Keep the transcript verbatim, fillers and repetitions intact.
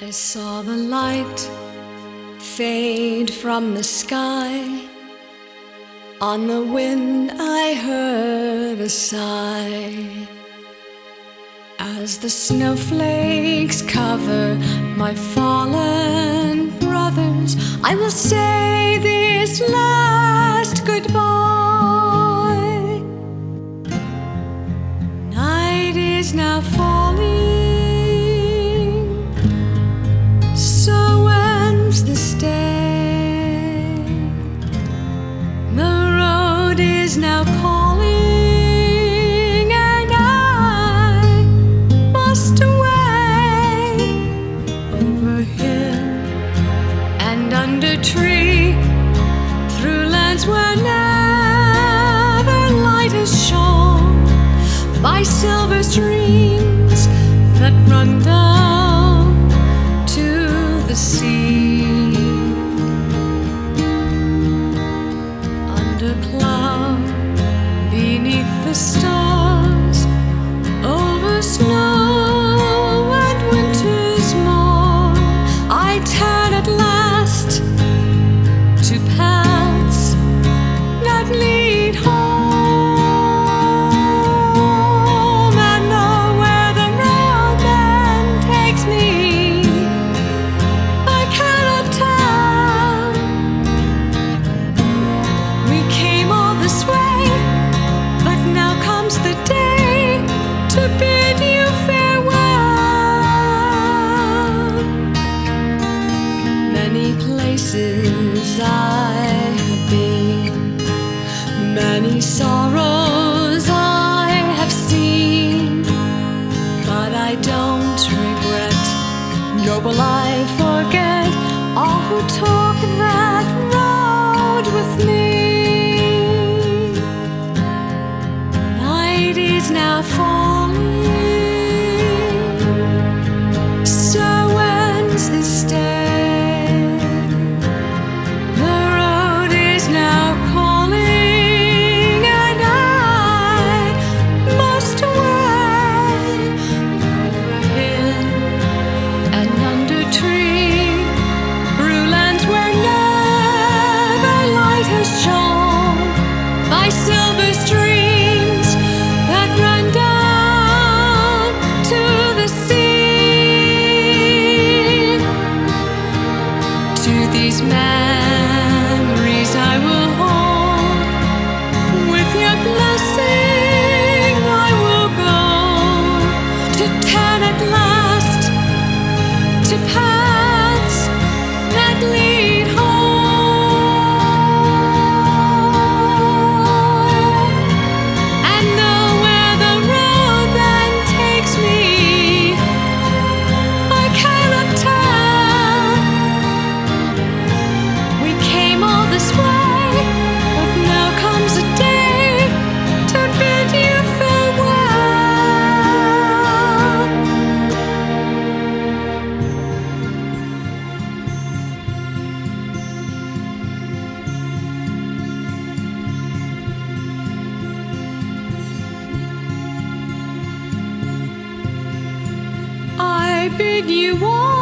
I saw the light fade from the sky. On the wind I heard a sigh. As the snowflakes cover my fallen brothers, I will say this last goodbye. Night is now falling, so ends this day. The road is now calling, and I must away over hill and under tree, through lands where never light has shone, by silver streams that run down to the sea. Under cloud, beneath the stars, over snow and winter's morn, I turn at last to paths that lead home, and know where the road then takes me I cannot tell. We came all this way, but now comes the day to bid you farewell. Many places I have been, many sorrows I have seen, but I don't regret, nor will I forget all who took that road with me. Night is now falling, so ends this day. The road is now calling, and I must away over hill and under tree, through lands where never light has shone, by silver streams that run down to the sea. To these memories I will hold, with your blessing I will go, to turn at last to paths that lead home, and know where the road then takes me I cannot tell. We came all this way, but now comes a day to bid you farewell. I bid you all